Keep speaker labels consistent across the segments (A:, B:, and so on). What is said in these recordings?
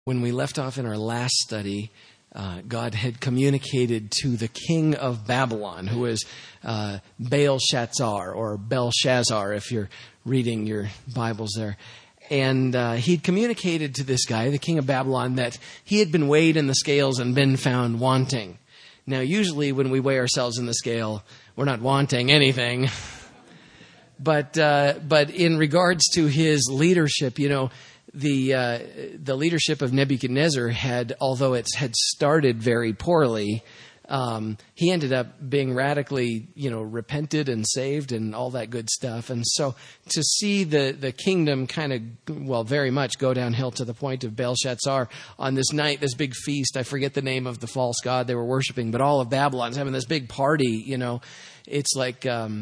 A: When we left off in our last study, God had communicated to the king of Babylon, who is Belshazzar, or Belshazzar, if you're reading your Bibles there. And he'd communicated to this guy, the king of Babylon, that he had been weighed in the scales and been found wanting. Now, usually when we weigh ourselves in the scale, we're not wanting anything. But in regards to his leadership, you know, the leadership of Nebuchadnezzar although it had started very poorly, he ended up being radically, repented and saved and all that good stuff. And so to see the kingdom kind of, very much go downhill to the point of Belshazzar on this night, this big feast, I forget the name of the false god they were worshiping, but all of Babylon's having this big party, it's like,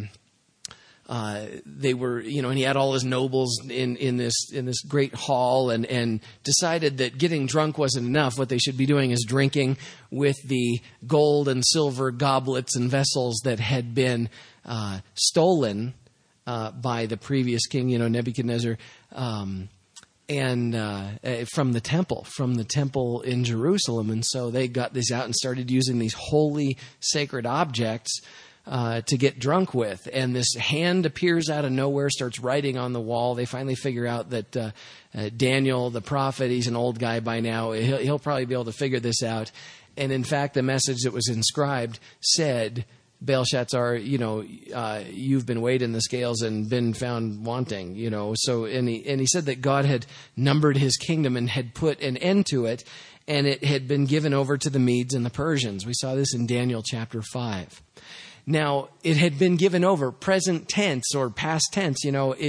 A: they were, and he had all his nobles in this great hall and decided that getting drunk wasn't enough. What they should be doing is drinking with the gold and silver goblets and vessels that had been stolen by the previous king, Nebuchadnezzar, and from the temple in Jerusalem. And so they got this out and started using these holy, sacred objects to get drunk with. And this hand appears out of nowhere, starts writing on the wall. They finally figure out that Daniel, the prophet, he's an old guy by now. He'll probably be able to figure this out. And in fact, the message that was inscribed said, Belshazzar, you've been weighed in the scales and been found wanting, So, and he said that God had numbered his kingdom and had put an end to it, and it had been given over to the Medes and the Persians. We saw this in Daniel chapter 5. Now, it had been given over, present tense or past tense,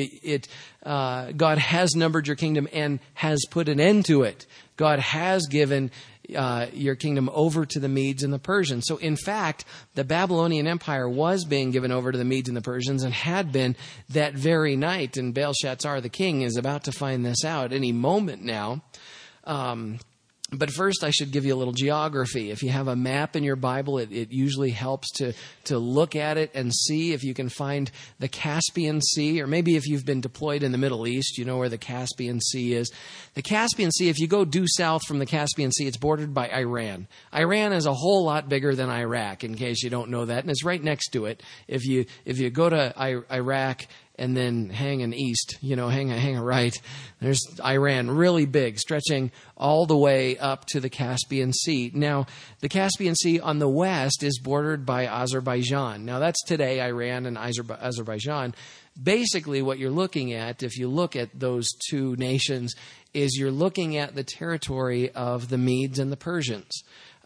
A: God has numbered your kingdom and has put an end to it. God has given your kingdom over to the Medes and the Persians. So, in fact, the Babylonian Empire was being given over to the Medes and the Persians and had been that very night. And Belshazzar, the king, is about to find this out any moment now. But first, I should give you a little geography. If you have a map in your Bible, it usually helps to look at it and see if you can find the Caspian Sea, or maybe if you've been deployed in the Middle East, you know where the Caspian Sea is. The Caspian Sea, if you go due south from the Caspian Sea, it's bordered by Iran. Iran is a whole lot bigger than Iraq, in case you don't know that, and it's right next to it. If you go to Iraq and then hang an east, hang a right, there's Iran, really big, stretching all the way up to the Caspian Sea. Now, the Caspian Sea on the west is bordered by Azerbaijan. Now, that's today Iran and Azerbaijan. Basically, what you're looking at, if you look at those two nations, is you're looking at the territory of the Medes and the Persians.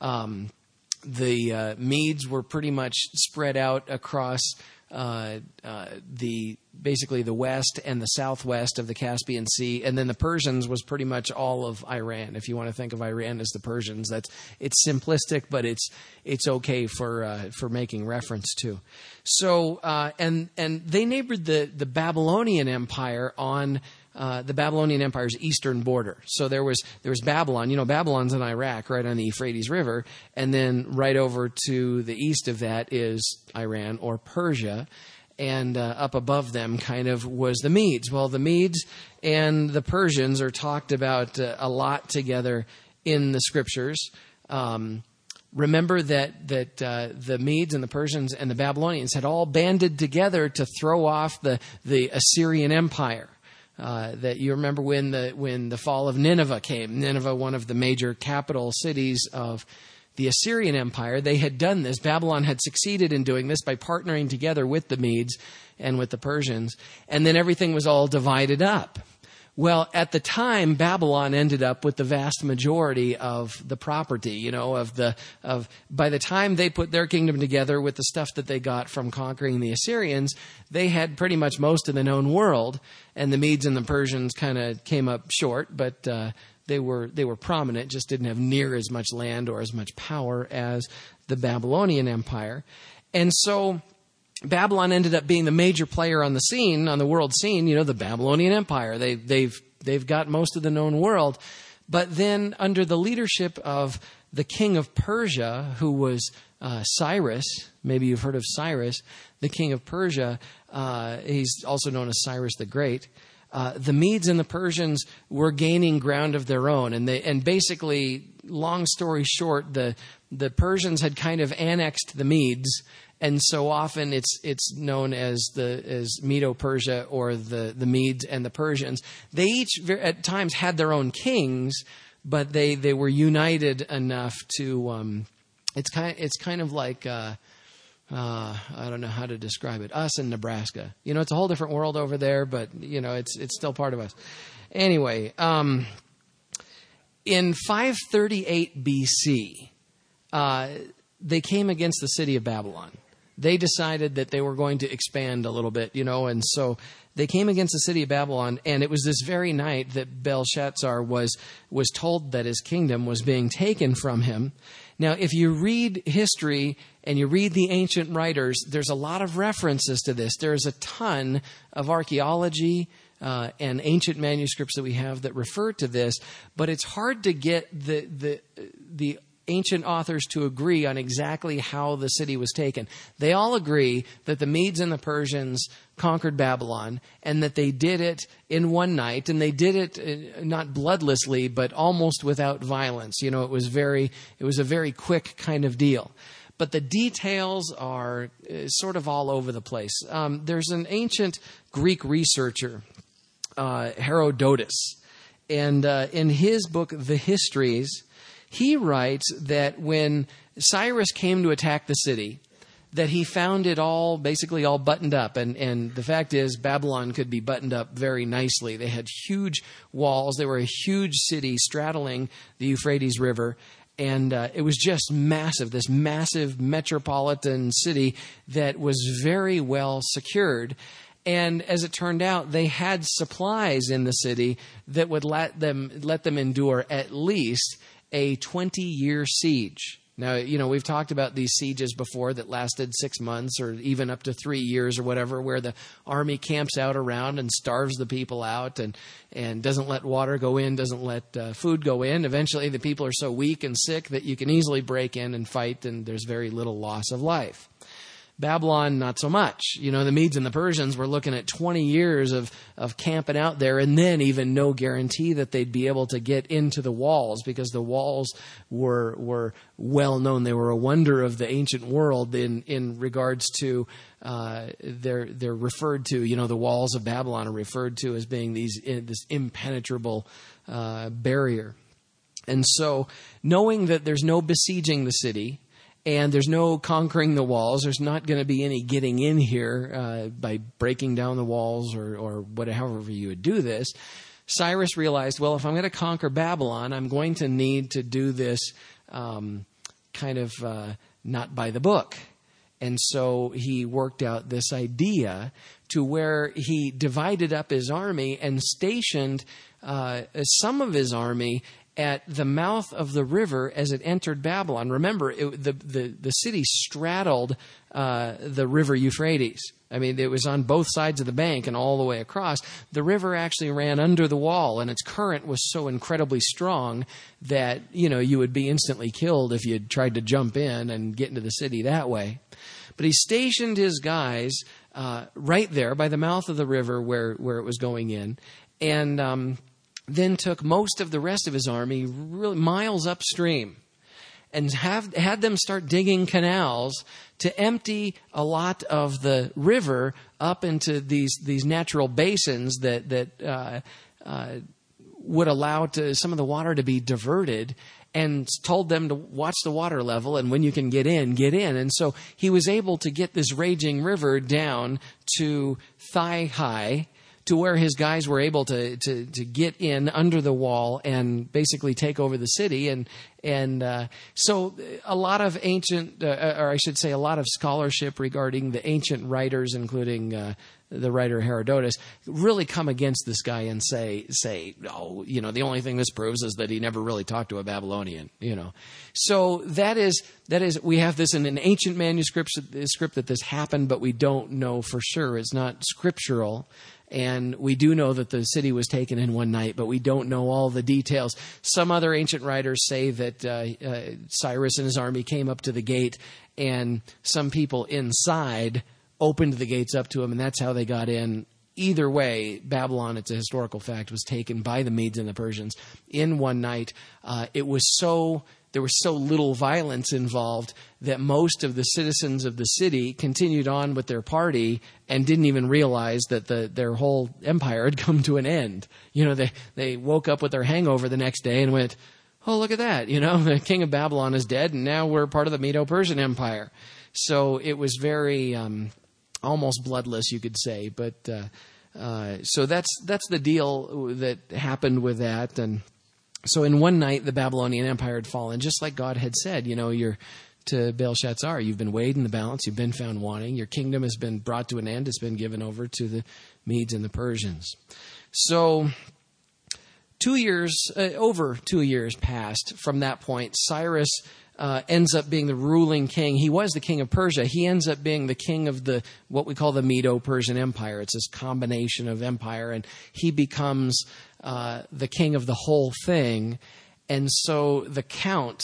A: The Medes were pretty much spread out across basically the west and the southwest of the Caspian Sea, and then the Persians was pretty much all of Iran. If you want to think of Iran as the Persians, it's simplistic, but it's okay for making reference to. So and they neighbored the Babylonian Empire on the Babylonian Empire's eastern border. So there was Babylon. Babylon's in Iraq, right on the Euphrates River, and then right over to the east of that is Iran or Persia, and up above them kind of was the Medes. Well, the Medes and the Persians are talked about a lot together in the Scriptures. Remember that the Medes and the Persians and the Babylonians had all banded together to throw off the Assyrian Empire. That you remember when the fall of Nineveh came. Nineveh, one of the major capital cities of the Assyrian Empire, they had done this. Babylon had succeeded in doing this by partnering together with the Medes and with the Persians, and then everything was all divided up. Well, at the time, Babylon ended up with the vast majority of the property, by the time they put their kingdom together with the stuff that they got from conquering the Assyrians, they had pretty much most of the known world, and the Medes and the Persians kind of came up short, but they were prominent, just didn't have near as much land or as much power as the Babylonian Empire. And so Babylon ended up being the major player on the world scene, the Babylonian Empire. They've got most of the known world. But then under the leadership of the king of Persia, who was Cyrus, maybe you've heard of Cyrus, the king of Persia, he's also known as Cyrus the Great. the Medes and the Persians were gaining ground of their own, and basically, long story short, the Persians had kind of annexed the Medes, and so often it's known as Medo-Persia, or the Medes and the Persians. They each at times had their own kings, but they were united enough to. It's kind of like. I don't know how to describe it. Us in Nebraska. It's a whole different world over there, but, it's still part of us. Anyway, in 538 BC, they came against the city of Babylon. They decided that they were going to expand a little bit, and so they came against the city of Babylon, and it was this very night that Belshazzar was told that his kingdom was being taken from him. Now, if you read history and you read the ancient writers, there's a lot of references to this. There's a ton of archaeology and ancient manuscripts that we have that refer to this, but it's hard to get the ancient authors to agree on exactly how the city was taken. They all agree that the Medes and the Persians conquered Babylon, and that they did it in one night, and they did it not bloodlessly, but almost without violence. It was a very quick kind of deal. But the details are sort of all over the place. There's an ancient Greek researcher, Herodotus, and in his book, The Histories, he writes that when Cyrus came to attack the city, that he found it basically all buttoned up. And the fact is, Babylon could be buttoned up very nicely. They had huge walls. They were a huge city straddling the Euphrates River. And it was just massive, this massive metropolitan city that was very well secured. And as it turned out, they had supplies in the city that would let them endure at least a 20-year siege. Now, we've talked about these sieges before that lasted 6 months or even up to 3 years or whatever, where the army camps out around and starves the people out and doesn't let water go in, doesn't let food go in. Eventually, the people are so weak and sick that you can easily break in and fight, and there's very little loss of life. Babylon, not so much. The Medes and the Persians were looking at 20 years of camping out there, and then even no guarantee that they'd be able to get into the walls, because the walls were well known. They were a wonder of the ancient world in regards to they're referred to. The walls of Babylon are referred to as being this impenetrable barrier. And so, knowing that there's no besieging the city, and there's no conquering the walls, there's not going to be any getting in here by breaking down the walls or however you would do this, Cyrus realized, well, if I'm going to conquer Babylon, I'm going to need to do this kind of not by the book. And so he worked out this idea to where he divided up his army and stationed some of his army at the mouth of the river as it entered Babylon. Remember, the city straddled the river Euphrates. I mean, it was on both sides of the bank and all the way across. The river actually ran under the wall, and its current was so incredibly strong that, you would be instantly killed if you tried to jump in and get into the city that way. But he stationed his guys right there by the mouth of the river where it was going in, and then took most of the rest of his army really miles upstream and had them start digging canals to empty a lot of the river up into these natural basins that would allow some of the water to be diverted, and told them to watch the water level, and when you can get in, get in. And so he was able to get this raging river down to thigh high, to where his guys were able to get in under the wall and basically take over the city. And so a lot of a lot of scholarship regarding the ancient writers, including the writer Herodotus, really come against this guy and say, oh, the only thing this proves is that he never really talked to a Babylonian, So that is, we have this in an ancient manuscript that this happened, but we don't know for sure. It's not scriptural. And we do know that the city was taken in one night, but we don't know all the details. Some other ancient writers say that Cyrus and his army came up to the gate, and some people inside opened the gates up to him, and that's how they got in either way, Babylon, it's a historical fact, was taken by the Medes and the Persians in one night. There was so little violence involved that most of the citizens of the city continued on with their party and didn't even realize that their whole empire had come to an end. They woke up with their hangover the next day and went, oh, look at that. The king of Babylon is dead, and now we're part of the Medo-Persian Empire. So it was very almost bloodless, you could say. But so that's the deal that happened with that. And so in one night, the Babylonian Empire had fallen, just like God had said. You're to Belshazzar, you've been weighed in the balance, you've been found wanting. Your kingdom has been brought to an end. It's been given over to the Medes and the Persians. So over 2 years passed from that point. Cyrus ends up being the ruling king. He was the king of Persia. He ends up being the king of what we call the Medo-Persian Empire. It's this combination of empire, and he becomes the king of the whole thing. And so the count,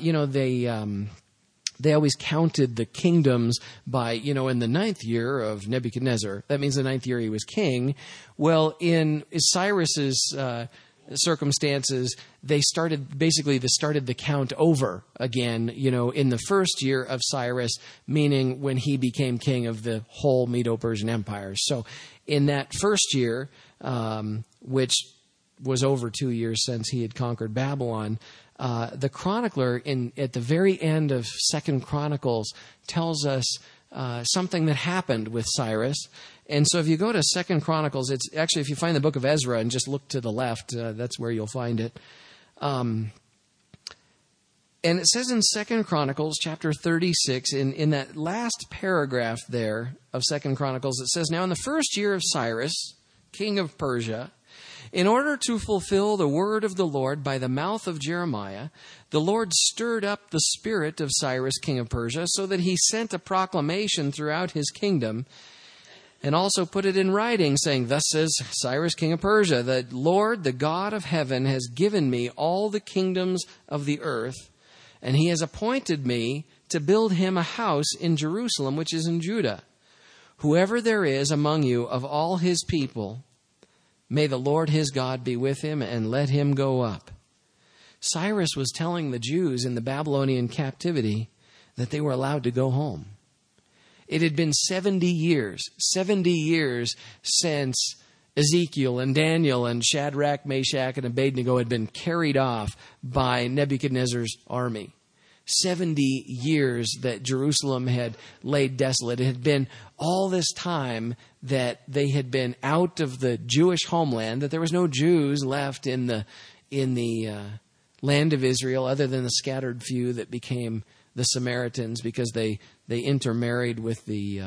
A: they always counted the kingdoms by, in the 9th year of Nebuchadnezzar. That means the 9th year he was king. Well, in Cyrus's circumstances, they started the count over again, in the first year of Cyrus, meaning when he became king of the whole Medo-Persian Empire. So in that first year, which was over 2 years since he had conquered Babylon, the chronicler at the very end of 2 Chronicles tells us something that happened with Cyrus. And so if you go to 2 Chronicles, it's actually, if you find the book of Ezra and just look to the left, that's where you'll find it. And it says in 2 Chronicles chapter 36, in that last paragraph there of 2 Chronicles, it says, "Now in the first year of Cyrus, king of Persia, in order to fulfill the word of the Lord by the mouth of Jeremiah, the Lord stirred up the spirit of Cyrus, king of Persia, so that he sent a proclamation throughout his kingdom, and also put it in writing, saying, 'Thus says Cyrus, king of Persia, the Lord, the God of heaven, has given me all the kingdoms of the earth, and he has appointed me to build him a house in Jerusalem, which is in Judah. Whoever there is among you of all his people, may the Lord his God be with him, and let him go up.'" Cyrus was telling the Jews in the Babylonian captivity that they were allowed to go home. It had been 70 years since Ezekiel and Daniel and Shadrach, Meshach, and Abednego had been carried off by Nebuchadnezzar's army. 70 years that Jerusalem had laid desolate. It had been all this time that they had been out of the Jewish homeland, that there was no Jews left in the land of Israel other than the scattered few that became the Samaritans, because they intermarried with the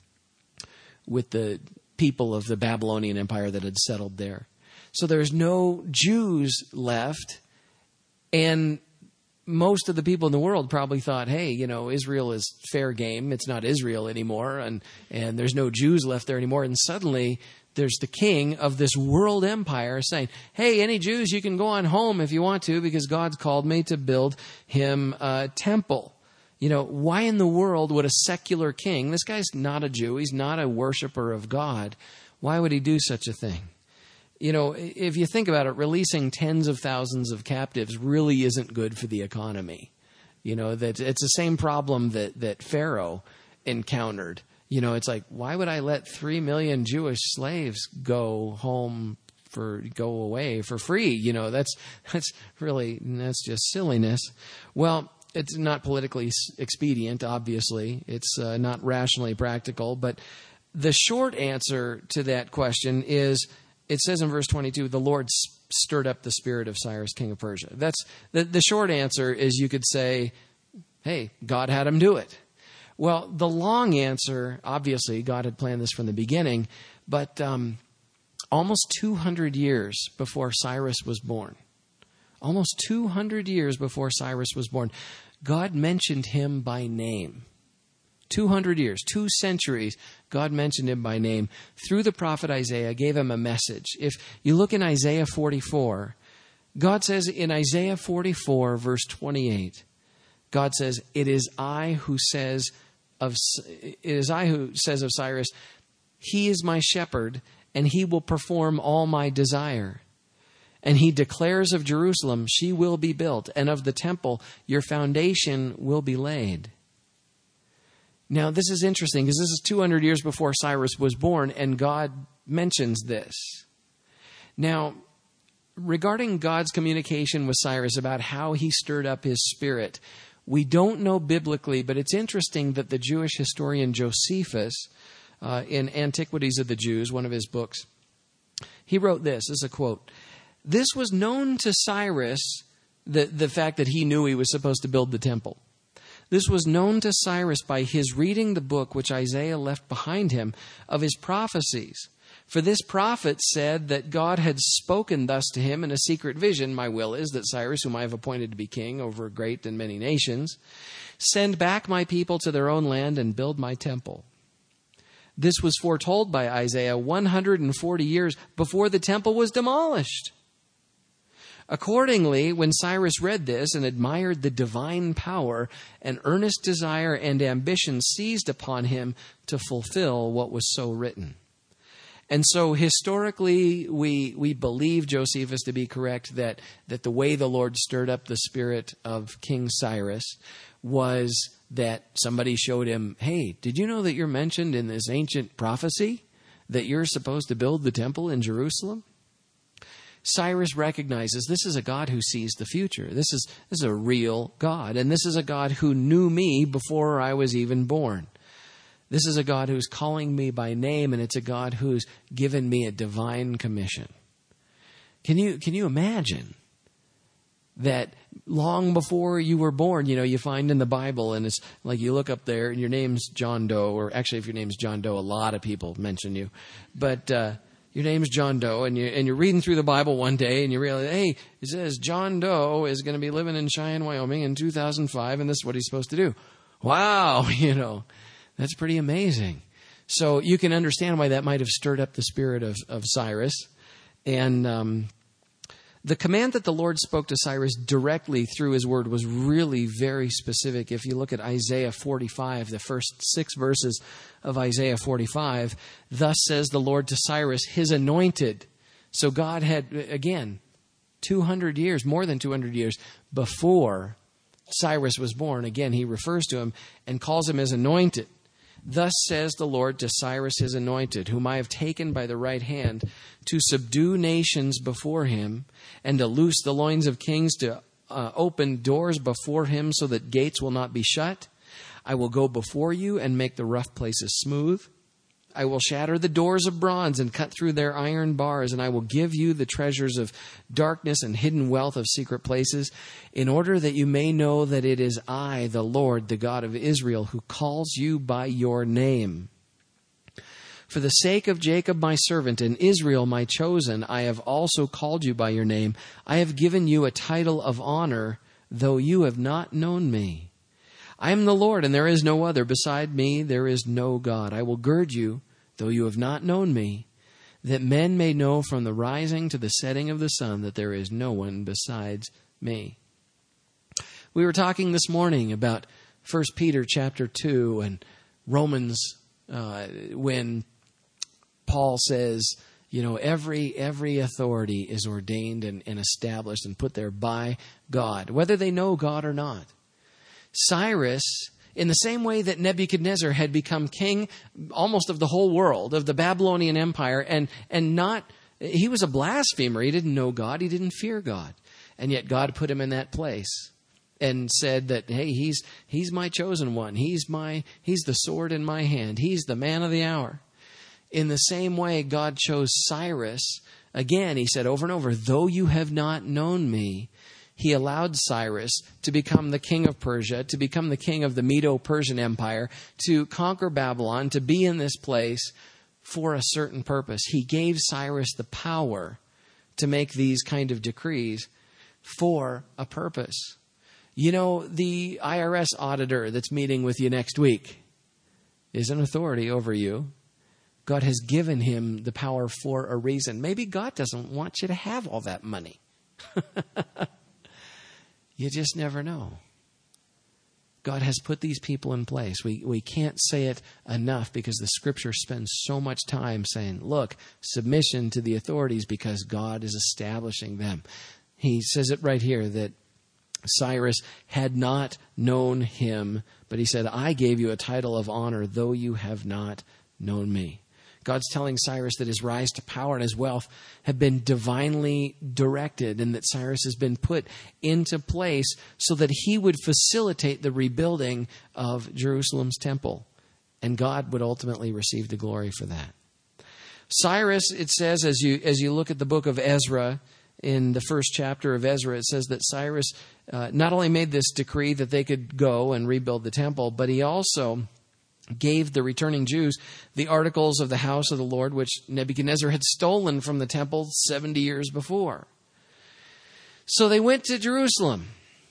A: people of the Babylonian Empire that had settled there. So there's no Jews left, and most of the people in the world probably thought, hey, Israel is fair game. It's not Israel anymore, and there's no Jews left there anymore. And suddenly there's the king of this world empire saying, hey, any Jews, you can go on home if you want to, because God's called me to build him a temple. Why in the world would a secular king, this guy's not a Jew, he's not a worshiper of God, why would he do such a thing? If you think about it, releasing tens of thousands of captives really isn't good for the economy. That it's the same problem that Pharaoh encountered. It's like, why would I let 3 million Jewish slaves go away for free? That's just silliness. Well, it's not politically expedient, obviously. It's not rationally practical. But the short answer to that question is, it says in verse 22, the Lord stirred up the spirit of Cyrus, king of Persia. That's the short answer is, you could say, hey, God had him do it. Well, the long answer, obviously, God had planned this from the beginning, but almost 200 years before Cyrus was born, almost 200 years before Cyrus was born, God mentioned him by name. 200 years, 2 centuries, God mentioned him by name through the prophet Isaiah, gave him a message. If you look in Isaiah 44, God says in Isaiah 44, verse 28, God says, it is I who says of Cyrus, he is my shepherd, and he will perform all my desire. And he declares of Jerusalem, she will be built, and of the temple, your foundation will be laid. Now, this is interesting because this is 200 years before Cyrus was born, and God mentions this. Now, regarding God's communication with Cyrus about how he stirred up his spirit, we don't know biblically, but it's interesting that the Jewish historian Josephus, in Antiquities of the Jews, one of his books, he wrote this. This is a quote. This was known to Cyrus, the fact that he knew he was supposed to build the temple. This was known to Cyrus by his reading the book which Isaiah left behind him of his prophecies. For this prophet said that God had spoken thus to him in a secret vision. My will is that Cyrus, whom I have appointed to be king over great and many nations, send back my people to their own land and build my temple. This was foretold by Isaiah 140 years before the temple was demolished. Accordingly, when Cyrus read this and admired the divine power, an earnest desire and ambition seized upon him to fulfill what was so written. And so historically, we believe Josephus to be correct that the way the Lord stirred up the spirit of King Cyrus was that somebody showed him, hey, did you know that you're mentioned in this ancient prophecy that you're supposed to build the temple in Jerusalem? Cyrus recognizes this is a God who sees the future. This is a real God. And this is a God who knew me before I was even born. This is a God who's calling me by name, and it's a God who's given me a divine commission. Can you imagine that long before you were born, you find in the Bible, and it's like you look up there and your name's John Doe, or actually if your name's John Doe, a lot of people mention you. But your name's John Doe, and you're reading through the Bible one day, and you realize, hey, it says John Doe is going to be living in Cheyenne, Wyoming in 2005, and this is what he's supposed to do. Wow, that's pretty amazing. So you can understand why that might have stirred up the spirit of Cyrus. And the command that the Lord spoke to Cyrus directly through his word was really very specific. If you look at Isaiah 45, the first 6 verses of Isaiah 45, thus says the Lord to Cyrus, his anointed. So God had, again, 200 years, more than 200 years before Cyrus was born. Again, he refers to him and calls him his anointed. Thus says the Lord to Cyrus his anointed, whom I have taken by the right hand to subdue nations before him and to loose the loins of kings, to open doors before him so that gates will not be shut. I will go before you and make the rough places smooth. I will shatter the doors of bronze and cut through their iron bars, and I will give you the treasures of darkness and hidden wealth of secret places, in order that you may know that it is I, the Lord, the God of Israel, who calls you by your name. For the sake of Jacob my servant and Israel my chosen, I have also called you by your name. I have given you a title of honor, though you have not known me. I am the Lord, and there is no other. Beside me there is no God. I will gird you, though you have not known me, that men may know from the rising to the setting of the sun that there is no one besides me. We were talking this morning about 1 Peter chapter 2 and Romans, when Paul says, every authority is ordained and established and put there by God, whether they know God or not. Cyrus, in the same way that Nebuchadnezzar had become king almost of the whole world, of the Babylonian Empire, and he was a blasphemer. He didn't know God. He didn't fear God. And yet God put him in that place and said that, hey, he's my chosen one. He's the sword in my hand. He's the man of the hour. In the same way, God chose Cyrus. Again, he said over and over, though you have not known me, he allowed Cyrus to become the king of Persia, to become the king of the Medo-Persian Empire, to conquer Babylon, to be in this place for a certain purpose. He gave Cyrus the power to make these kind of decrees for a purpose. The IRS auditor that's meeting with you next week is an authority over you. God has given him the power for a reason. Maybe God doesn't want you to have all that money. You just never know. God has put these people in place. We can't say it enough because the Scripture spends so much time saying, look, submission to the authorities because God is establishing them. He says it right here that Cyrus had not known him, but he said, I gave you a title of honor, though you have not known me. God's telling Cyrus that his rise to power and his wealth have been divinely directed, and that Cyrus has been put into place so that he would facilitate the rebuilding of Jerusalem's temple. And God would ultimately receive the glory for that. Cyrus, it says, as you look at the book of Ezra, in the first chapter of Ezra, it says that Cyrus not only made this decree that they could go and rebuild the temple, but he also gave the returning Jews the articles of the house of the Lord, which Nebuchadnezzar had stolen from the temple 70 years before. So they went to Jerusalem.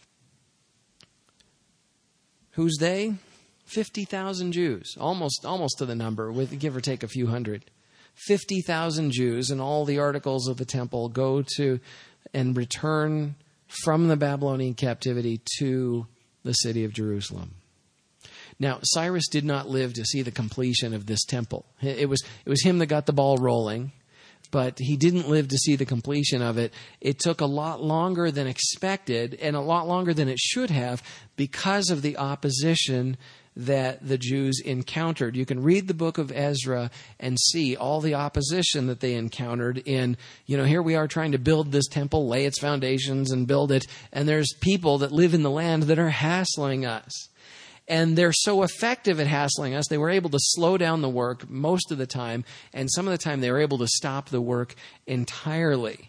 A: Who's they? 50,000 Jews, almost to the number, with give or take a few hundred. 50,000 Jews, and all the articles of the temple go to and return from the Babylonian captivity to the city of Jerusalem. Now, Cyrus did not live to see the completion of this temple. It was him that got the ball rolling, but he didn't live to see the completion of it. It took a lot longer than expected and a lot longer than it should have because of the opposition that the Jews encountered. You can read the book of Ezra and see all the opposition that they encountered in, here we are trying to build this temple, lay its foundations and build it, and there's people that live in the land that are hassling us. And they're so effective at hassling us, they were able to slow down the work most of the time, and some of the time they were able to stop the work entirely.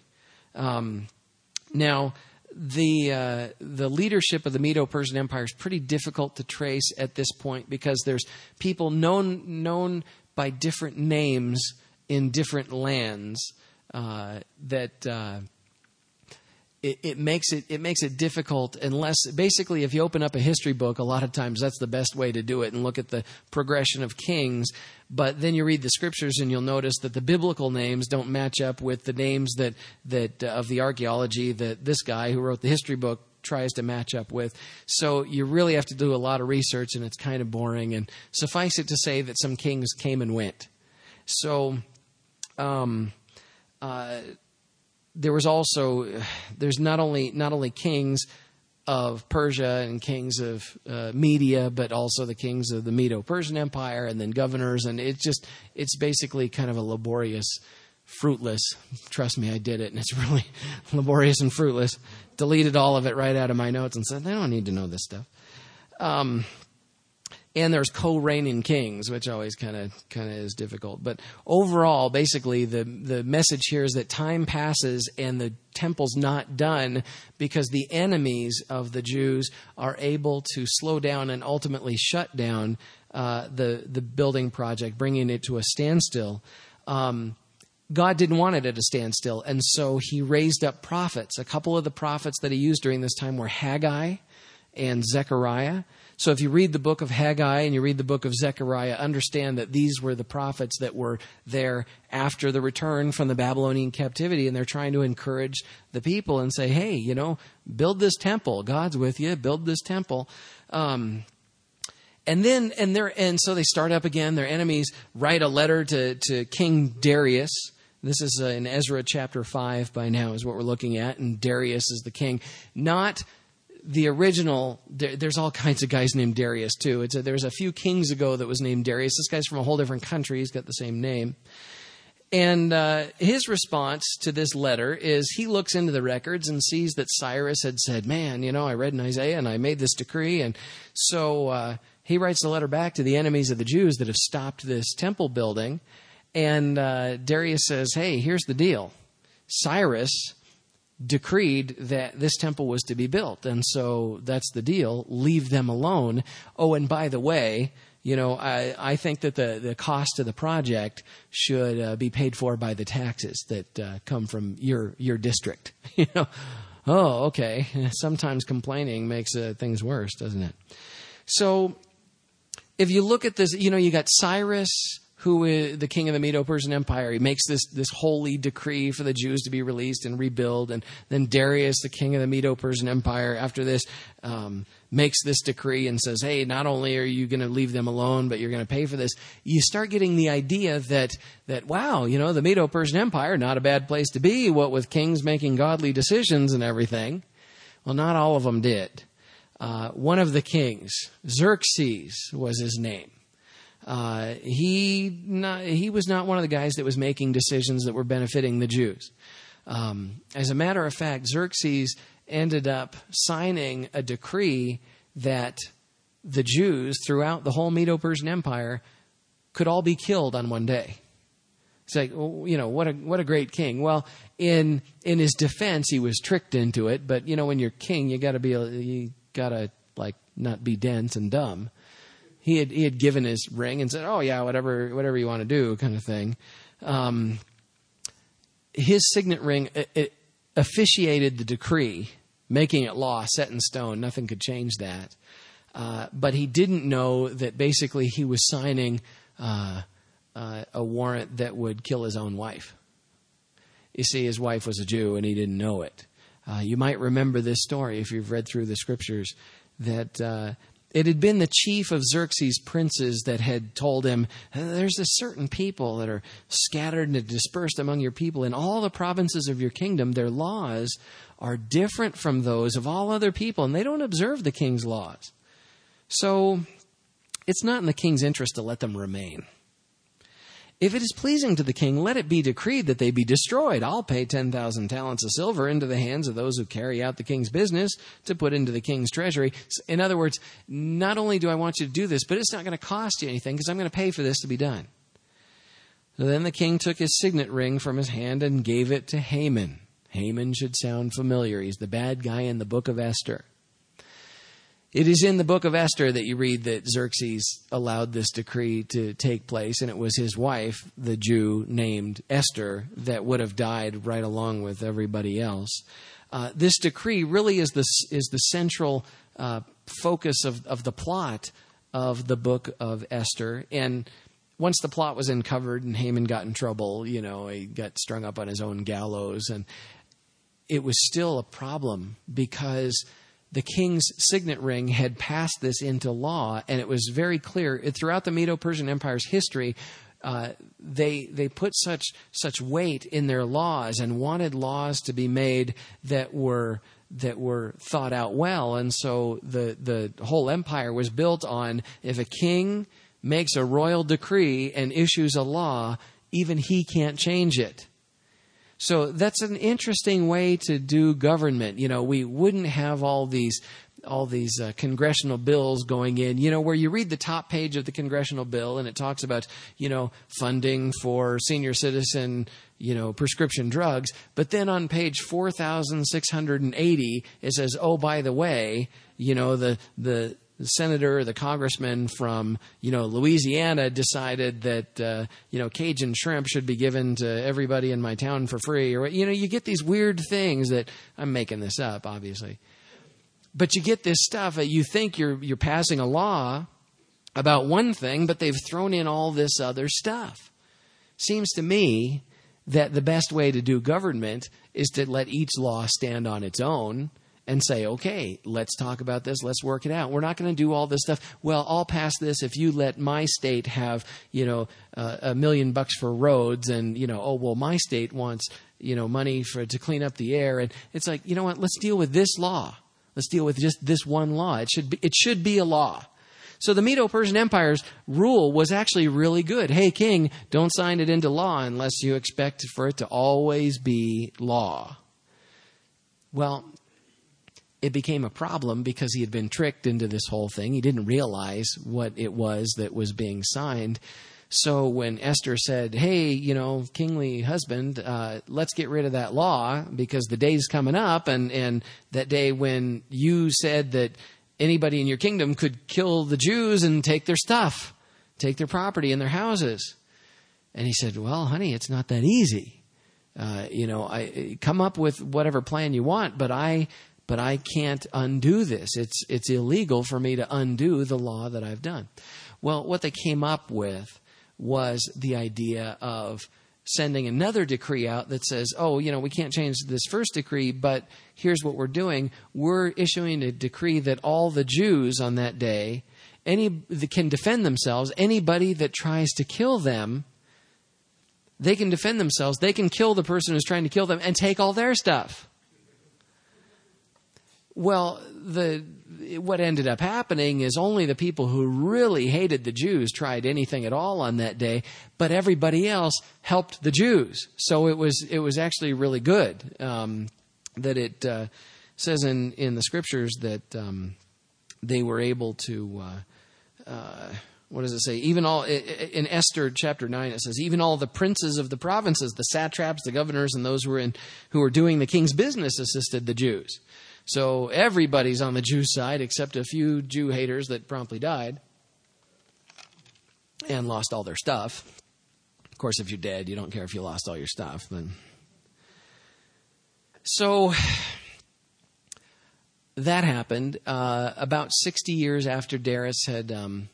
A: Now, the leadership of the Medo-Persian Empire is pretty difficult to trace at this point because there's people known by different names in different lands It makes it difficult unless, basically, if you open up a history book, a lot of times that's the best way to do it and look at the progression of kings. But then you read the scriptures and you'll notice that the biblical names don't match up with the names that of the archaeology that this guy who wrote the history book tries to match up with. So you really have to do a lot of research, and it's kind of boring. And suffice it to say that some kings came and went. So, there's not only kings of Persia and kings of Media, but also the kings of the Medo-Persian Empire, and then governors, and it's basically kind of a laborious, fruitless. Trust me, I did it, and it's really laborious and fruitless. Deleted all of it right out of my notes and said, I don't need to know this stuff. And there's co-reigning kings, which always kind of is difficult. But overall, basically, the message here is that time passes and the temple's not done because the enemies of the Jews are able to slow down and ultimately shut down the building project, bringing it to a standstill. God didn't want it at a standstill, and so he raised up prophets. A couple of the prophets that he used during this time were Haggai and Zechariah. So if you read the book of Haggai and you read the book of Zechariah, understand that these were the prophets that were there after the return from the Babylonian captivity, and they're trying to encourage the people and say, hey, build this temple. God's with you. Build this temple. And so they start up again. Their enemies write a letter to King Darius. This is in Ezra chapter 5 by now is what we're looking at, and Darius is the king. Not the original. There's all kinds of guys named Darius too. There's a few kings ago that was named Darius. This guy's from a whole different country. He's got the same name. And his response to this letter is he looks into the records and sees that Cyrus had said, man, I read in Isaiah and I made this decree. And so he writes a letter back to the enemies of the Jews that have stopped this temple building. And Darius says, hey, here's the deal. Cyrus decreed that this temple was to be built. And so that's the deal. Leave them alone. Oh, and by the way, I think that the cost of the project should be paid for by the taxes that come from your district. Oh, okay. Sometimes complaining makes things worse, doesn't it? So if you look at this, you got Cyrus, who is the king of the Medo-Persian Empire. He makes this holy decree for the Jews to be released and rebuild. And then Darius, the king of the Medo-Persian Empire, after this, makes this decree and says, hey, not only are you going to leave them alone, but you're going to pay for this. You start getting the idea that wow, the Medo-Persian Empire, not a bad place to be, what with kings making godly decisions and everything. Well, not all of them did. One of the kings, Xerxes was his name. He was not one of the guys that was making decisions that were benefiting the Jews. As a matter of fact, Xerxes ended up signing a decree that the Jews throughout the whole Medo-Persian Empire could all be killed on one day. It's like, what a great king. Well, in his defense, he was tricked into it. But when you're king, you gotta not be dense and dumb. He had given his ring and said, "Oh yeah, whatever you want to do," kind of thing. His signet ring it officiated the decree, making it law, set in stone. Nothing could change that. But he didn't know that basically he was signing a warrant that would kill his own wife. You see, his wife was a Jew, and he didn't know it. You might remember this story if you've read through the scriptures, that it had been the chief of Xerxes' princes that had told him, there's a certain people that are scattered and dispersed among your people in all the provinces of your kingdom. Their laws are different from those of all other people, and they don't observe the king's laws. So it's not in the king's interest to let them remain. If it is pleasing to the king, let it be decreed that they be destroyed. I'll pay 10,000 talents of silver into the hands of those who carry out the king's business to put into the king's treasury. In other words, not only do I want you to do this, but it's not going to cost you anything because I'm going to pay for this to be done. So then the king took his signet ring from his hand and gave it to Haman. Haman should sound familiar. He's the bad guy in the book of Esther. It is in the book of Esther that you read that Xerxes allowed this decree to take place, and it was his wife, the Jew named Esther, that would have died right along with everybody else. This decree really is the central focus of the plot of the book of Esther. And once the plot was uncovered and Haman got in trouble, he got strung up on his own gallows, and it was still a problem because the king's signet ring had passed this into law, and it was very clear throughout the Medo-Persian Empire's history. They put such weight in their laws and wanted laws to be made that were thought out well, and so the whole empire was built on, if a king makes a royal decree and issues a law, even he can't change it. So that's an interesting way to do government. We wouldn't have all these congressional bills going in, where you read the top page of the congressional bill and it talks about, funding for senior citizen, prescription drugs. But then on page 4,680, it says, oh, by the way, the senator or the congressman from, Louisiana decided that, Cajun shrimp should be given to everybody in my town for free. Or, you get these weird things that I'm making this up, obviously. But you get this stuff that you think you're passing a law about one thing, but they've thrown in all this other stuff. Seems to me that the best way to do government is to let each law stand on its own and say, okay, let's talk about this. Let's work it out. We're not going to do all this stuff. Well, I'll pass this if you let my state have, $1 million for roads, and my state wants, money to clean up the air. And it's like, you know what? Let's deal with this law. Let's deal with just this one law. It should be a law. So the Medo-Persian Empire's rule was actually really good. Hey, king, don't sign it into law unless you expect for it to always be law. Well, it became a problem because he had been tricked into this whole thing. He didn't realize what it was that was being signed. So when Esther said, hey, kingly husband, let's get rid of that law because the day's coming up, and that day when you said that anybody in your kingdom could kill the Jews and take their stuff, take their property and their houses. And he said, well, honey, it's not that easy. I come up with whatever plan you want, but I can't undo this. It's illegal for me to undo the law that I've done. Well, what they came up with was the idea of sending another decree out that says, oh, we can't change this first decree, but here's what we're doing. We're issuing a decree that all the Jews on that day that can defend themselves. Anybody that tries to kill them, they can defend themselves. They can kill the person who's trying to kill them and take all their stuff. Well, what ended up happening is only the people who really hated the Jews tried anything at all on that day, but everybody else helped the Jews. So it was actually really good that it says in the scriptures that they were able to. What does it say? Even all in Esther chapter 9, it says, even all the princes of the provinces, the satraps, the governors, and those who were doing the king's business assisted the Jews. So everybody's on the Jew side except a few Jew haters that promptly died and lost all their stuff. Of course, if you're dead, you don't care if you lost all your stuff. But so that happened about 60 years after Darius had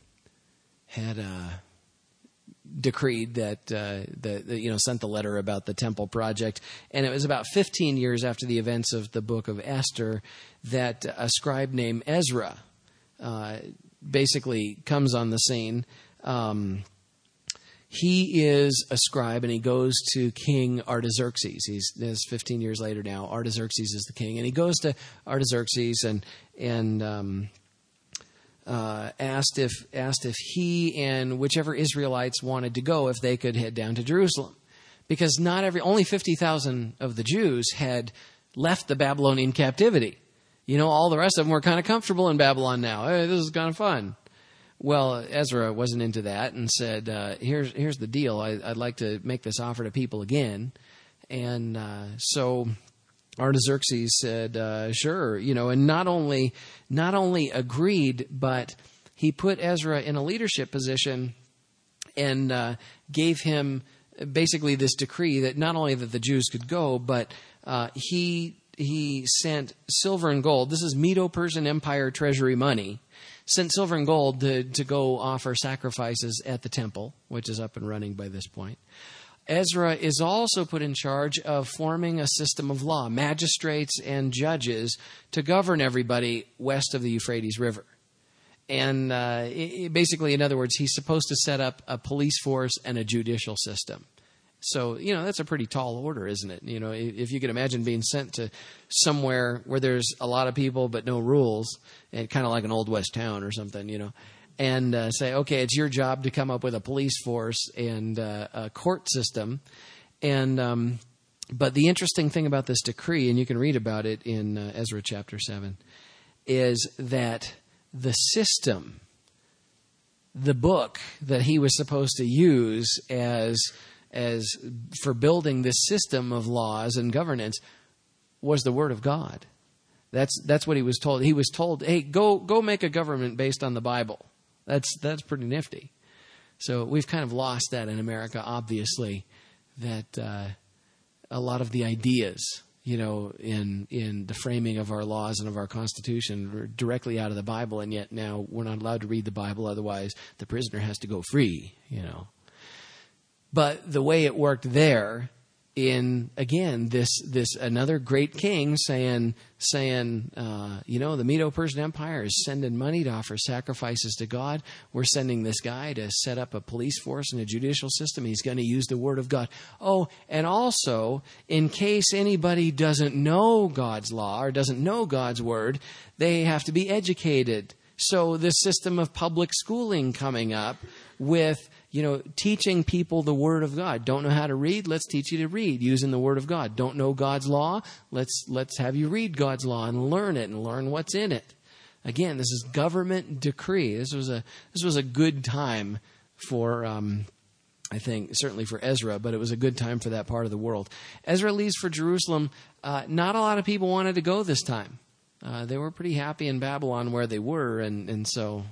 A: decreed that sent the letter about the temple project, and it was about 15 years after the events of the book of Esther that a scribe named Ezra basically comes on the scene. He is a scribe, and he goes to King Artaxerxes. He's 15 years later now. Artaxerxes is the king, and he goes to Artaxerxes and asked if he and whichever Israelites wanted to go, if they could head down to Jerusalem, because only 50,000 of the Jews had left the Babylonian captivity. All the rest of them were kind of comfortable in Babylon now. Hey, this is kind of fun. Well, Ezra wasn't into that and said, here's the deal. I'd like to make this offer to people again. And so Artaxerxes said, sure, and not only agreed, but he put Ezra in a leadership position and gave him basically this decree that not only that the Jews could go, but he sent silver and gold. This is Medo-Persian Empire treasury money. Sent silver and gold to go offer sacrifices at the temple, which is up and running by this point. Ezra is also put in charge of forming a system of law, magistrates and judges to govern everybody west of the Euphrates River. And basically, in other words, he's supposed to set up a police force and a judicial system. So, that's a pretty tall order, isn't it? If you could imagine being sent to somewhere where there's a lot of people but no rules, and kind of like an Old West town or something, and say, okay, it's your job to come up with a police force and a court system. And but the interesting thing about this decree, and you can read about it in Ezra chapter 7, is that the system, the book that he was supposed to use as for building this system of laws and governance, was the Word of God. That's what he was told. He was told, hey, go make a government based on the Bible. That's pretty nifty. So we've kind of lost that in America, obviously, that a lot of the ideas, in the framing of our laws and of our Constitution are directly out of the Bible, and yet now we're not allowed to read the Bible, otherwise the prisoner has to go free, But the way it worked there, in again this another great king saying, the Medo-Persian Empire is sending money to offer sacrifices to God. We're sending this guy to set up a police force and a judicial system. He's going to use the Word of God. Oh, and also, in case anybody doesn't know God's law or doesn't know God's Word, they have to be educated. So this system of public schooling coming up with teaching people the Word of God. Don't know how to read? Let's teach you to read using the Word of God. Don't know God's law? Let's have you read God's law and learn it and learn what's in it. Again, this is government decree. This was a good time for, I think, certainly for Ezra, but it was a good time for that part of the world. Ezra leaves for Jerusalem. Not a lot of people wanted to go this time. They were pretty happy in Babylon where they were, and so,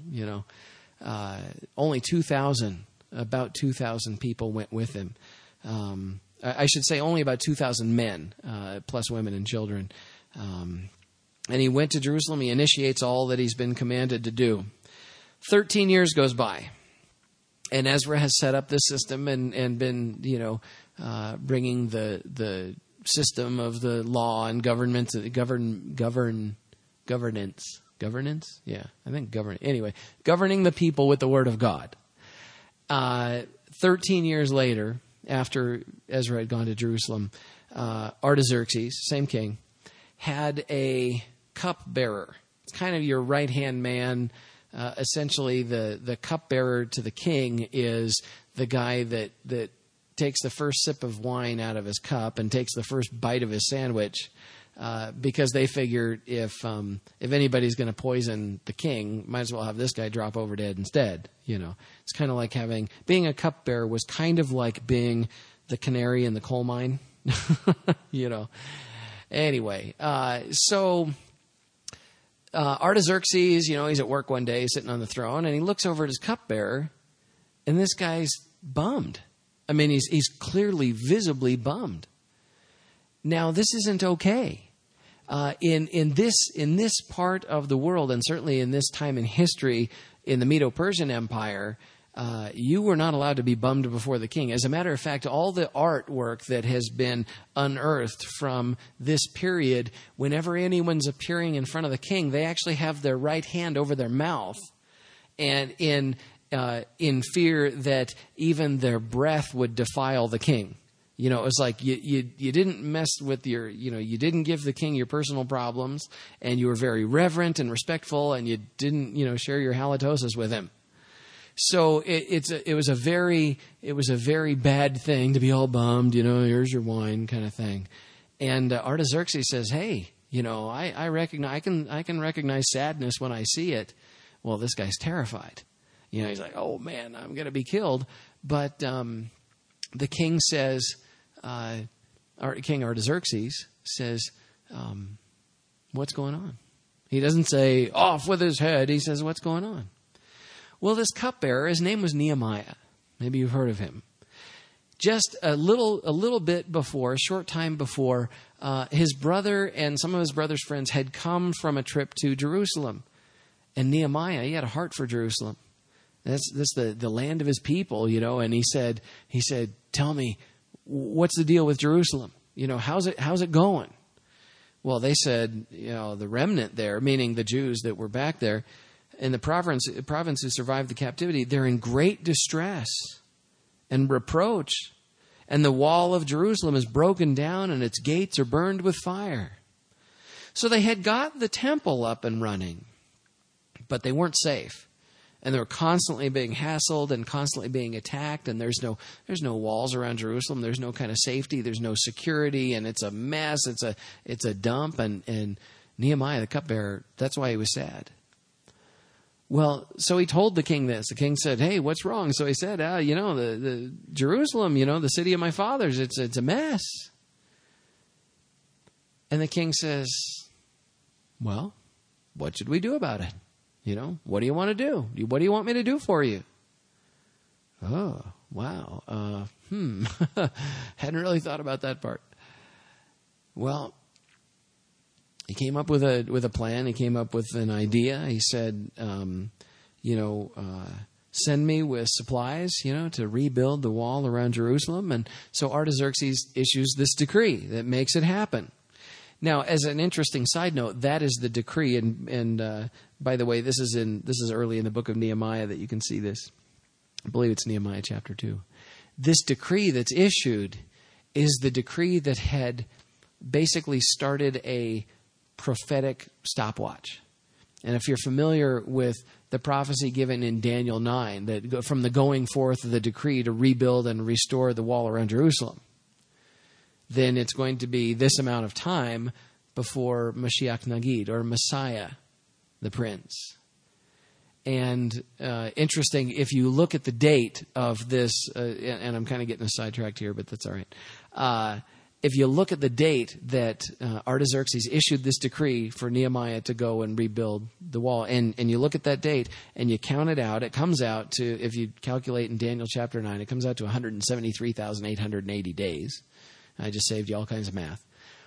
A: only about 2,000 people went with him. I should say only about 2,000 men, plus women and children. And he went to Jerusalem. He initiates all that he's been commanded to do. 13 years goes by. And Ezra has set up this system and been, bringing the system of the law and governance. Yeah, I think anyway, governing the people with the word of God. 13 years later, after Ezra had gone to Jerusalem, Artaxerxes, same king, had a cupbearer. It's kind of your right-hand man. Essentially, the cupbearer to the king is the guy that takes the first sip of wine out of his cup and takes the first bite of his sandwich, because they figured if anybody's going to poison the king, might as well have this guy drop over dead instead. It's kind of like being a cupbearer was kind of like being the canary in the coal mine. Anyway, so Artaxerxes, he's at work one day, sitting on the throne, and he looks over at his cupbearer, and this guy's bummed. I mean, he's clearly, visibly bummed. Now, this isn't okay. In this part of the world, and certainly in this time in history, in the Medo-Persian Empire, you were not allowed to be bummed before the king. As a matter of fact, all the artwork that has been unearthed from this period, whenever anyone's appearing in front of the king, they actually have their right hand over their mouth, and in fear that even their breath would defile the king. It was like you didn't mess with you didn't give the king your personal problems, and you were very reverent and respectful, and you didn't, share your halitosis with him. So it was a very bad thing to be all bummed, here's your wine kind of thing. And Artaxerxes says, hey, I recognize, I can recognize sadness when I see it. Well, this guy's terrified. He's like, oh man, I'm going to be killed. But the king says, King Artaxerxes says, what's going on? He doesn't say, off with his head. He says, what's going on? Well, this cupbearer, his name was Nehemiah. Maybe you've heard of him. Just a little bit before, a short time before, his brother and some of his brother's friends had come from a trip to Jerusalem. And Nehemiah, he had a heart for Jerusalem. That's the land of his people, and he said, tell me, what's the deal with Jerusalem? How's it going? Well, they said, the remnant there, meaning the Jews that were back there in the province who survived the captivity, they're in great distress and reproach. And the wall of Jerusalem is broken down and its gates are burned with fire. So they had got the temple up and running, but they weren't safe. And they were constantly being hassled and constantly being attacked. And there's no walls around Jerusalem. There's no kind of safety. There's no security. And it's a mess. It's a dump. And Nehemiah, the cupbearer, that's why he was sad. Well, so he told the king this. The king said, hey, what's wrong? So he said, the Jerusalem, the city of my fathers, it's a mess. And the king says, well, what should we do about it? What do you want to do? What do you want me to do for you? Oh, wow. Hadn't really thought about that part. Well, he came up with a plan. He came up with an idea. He said, send me with supplies, to rebuild the wall around Jerusalem. And so Artaxerxes issues this decree that makes it happen. Now, as an interesting side note, that is the decree, and by the way, this is early in the book of Nehemiah that you can see this. I believe it's Nehemiah chapter 2. This decree that's issued is the decree that had basically started a prophetic stopwatch. And if you're familiar with the prophecy given in Daniel 9, that from the going forth of the decree to rebuild and restore the wall around Jerusalem, then it's going to be this amount of time before Mashiach Nagid, or Messiah, the Prince. And interesting, if you look at the date of this, and I'm kind of getting sidetracked here, but that's all right. If you look at the date that Artaxerxes issued this decree for Nehemiah to go and rebuild the wall, and you look at that date and you count it out, it comes out to, if you calculate in Daniel chapter 9, it comes out to 173,880 days. I just saved you all kinds of math.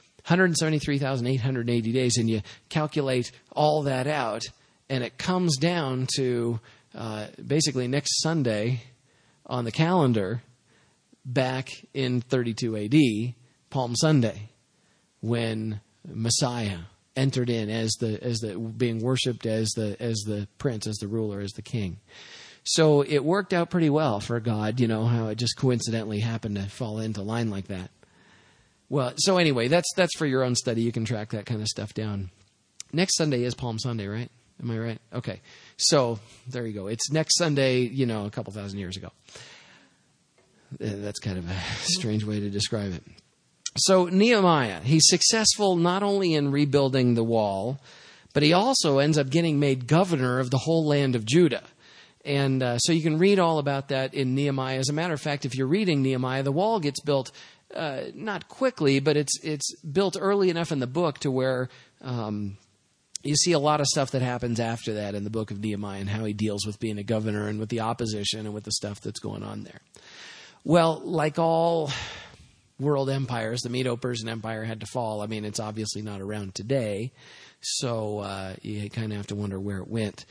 A: 173,880 days, and you calculate all that out, and it comes down to basically next Sunday, on the calendar back in 32 AD, Palm Sunday, when Messiah entered in as the being worshipped as the prince, as the ruler, as the king. So it worked out pretty well for God, how it just coincidentally happened to fall into line like that. Well, so anyway, that's for your own study. You can track that kind of stuff down. Next Sunday is Palm Sunday, right? Am I right? Okay. So there you go. It's next Sunday, a couple thousand years ago. That's kind of a strange way to describe it. So Nehemiah, he's successful not only in rebuilding the wall, but he also ends up getting made governor of the whole land of Judah. And so you can read all about that in Nehemiah. As a matter of fact, if you're reading Nehemiah, the wall gets built not quickly, but it's built early enough in the book to where you see a lot of stuff that happens after that in the book of Nehemiah and how he deals with being a governor and with the opposition and with the stuff that's going on there. Well, like all world empires, the Medo-Persian Empire had to fall. I mean, it's obviously not around today, so you kind of have to wonder where it went.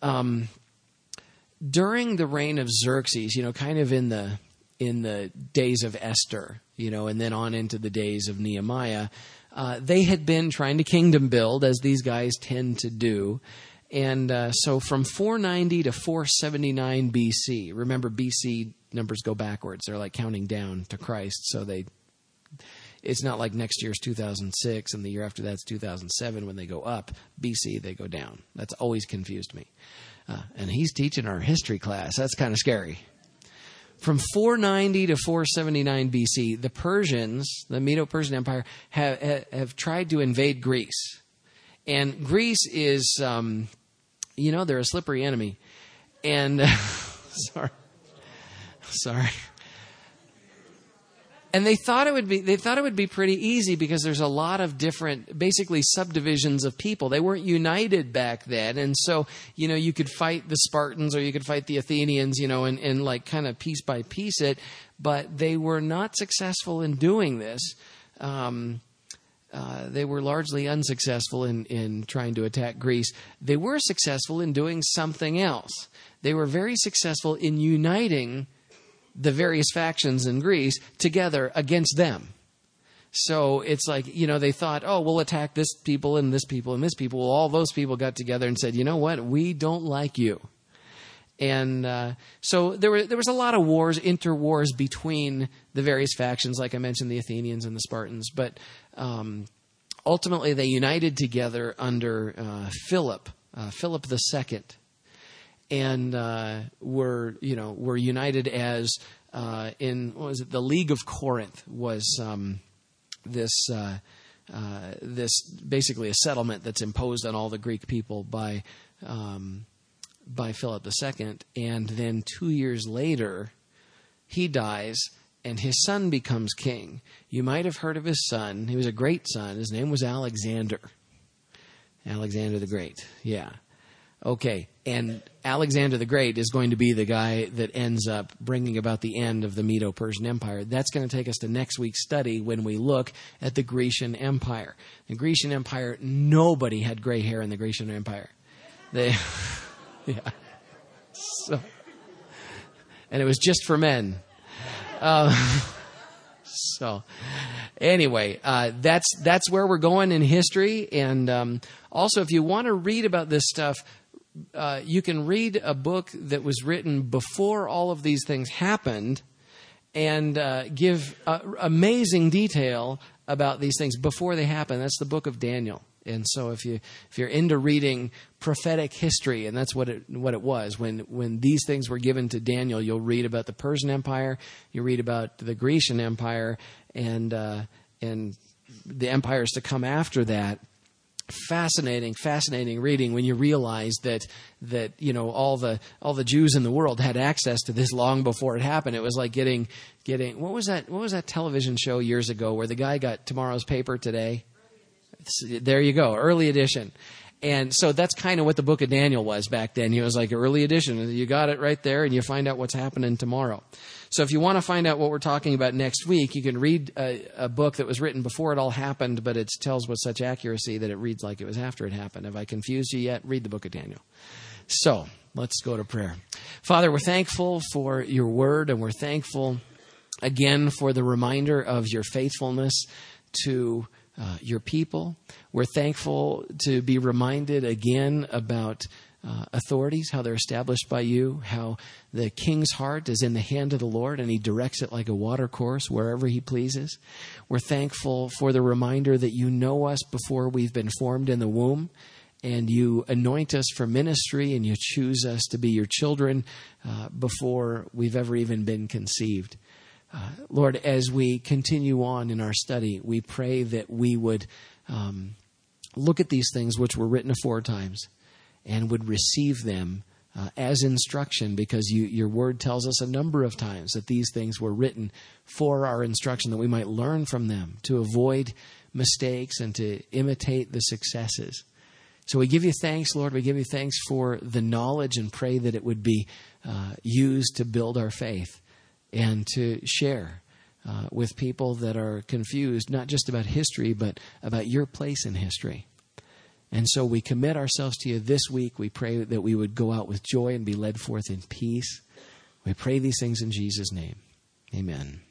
A: During the reign of Xerxes, kind of in the days of Esther, and then on into the days of Nehemiah, they had been trying to kingdom build, as these guys tend to do. And so from 490 to 479 BC, remember BC numbers go backwards. They're like counting down to Christ. So it's not like next year's 2006 and the year after that's 2007 when they go up. BC, they go down. That's always confused me. And he's teaching our history class. That's kind of scary. From 490 to 479 BC, the Persians, the Medo-Persian Empire, have tried to invade Greece. And Greece is, they're a slippery enemy. And, sorry. And they thought it would be pretty easy because there's a lot of different, basically subdivisions of people. They weren't united back then. And so, you could fight the Spartans or you could fight the Athenians, and like kind of piece by piece it. But they were not successful in doing this. They were largely unsuccessful in trying to attack Greece. They were successful in doing something else. They were very successful in uniting the various factions in Greece together against them. So it's like, they thought, we'll attack this people and this people and this people. Well, all those people got together and said, you know what? We don't like you. And so there was a lot of wars, interwars between the various factions, like I mentioned, the Athenians and the Spartans. But ultimately, they united together under Philip II, and were united as the League of Corinth was this basically a settlement that's imposed on all the Greek people by Philip II. And then 2 years later, he dies, and his son becomes king. You might have heard of his son. He was a great son. His name was Alexander. Alexander the Great. Yeah. Okay. And Alexander the Great is going to be the guy that ends up bringing about the end of the Medo-Persian Empire. That's going to take us to next week's study when we look at the Grecian Empire. The Grecian Empire, nobody had gray hair in the Grecian Empire. Yeah. So, and it was just for men. So anyway, that's where we're going in history. And also, if you want to read about this stuff, you can read a book that was written before all of these things happened and give amazing detail about these things before they happen. That's the book of Daniel. And so if you're into reading prophetic history, and that's what it was, when these things were given to Daniel, you'll read about the Persian Empire, you read about the Grecian Empire, and the empires to come after that. Fascinating reading when you realize that all the Jews in the world had access to this long before it happened. It was like getting what was that television show years ago where the guy got tomorrow's paper today? There you go, early edition. And so that's kind of what the book of Daniel was back then. He was like early edition. You got it right there, and you find out what's happening tomorrow. So if you want to find out what we're talking about next week, you can read a book that was written before it all happened, but it tells with such accuracy that it reads like it was after it happened. Have I confused you yet? Read the book of Daniel. So let's go to prayer. Father, we're thankful for your word, and we're thankful again for the reminder of your faithfulness to your people. We're thankful to be reminded again about authorities, how they're established by you, how the king's heart is in the hand of the Lord and he directs it like a water course wherever he pleases. We're thankful for the reminder that you know us before we've been formed in the womb, and you anoint us for ministry, and you choose us to be your children before we've ever even been conceived. Lord, as we continue on in our study, we pray that we would look at these things which were written aforetimes and would receive them as instruction, because your word tells us a number of times that these things were written for our instruction, that we might learn from them, to avoid mistakes and to imitate the successes. So we give you thanks, Lord. We give you thanks for the knowledge, and pray that it would be used to build our faith and to share with people that are confused, not just about history, but about your place in history. And so we commit ourselves to you this week. We pray that we would go out with joy and be led forth in peace. We pray these things in Jesus' name. Amen.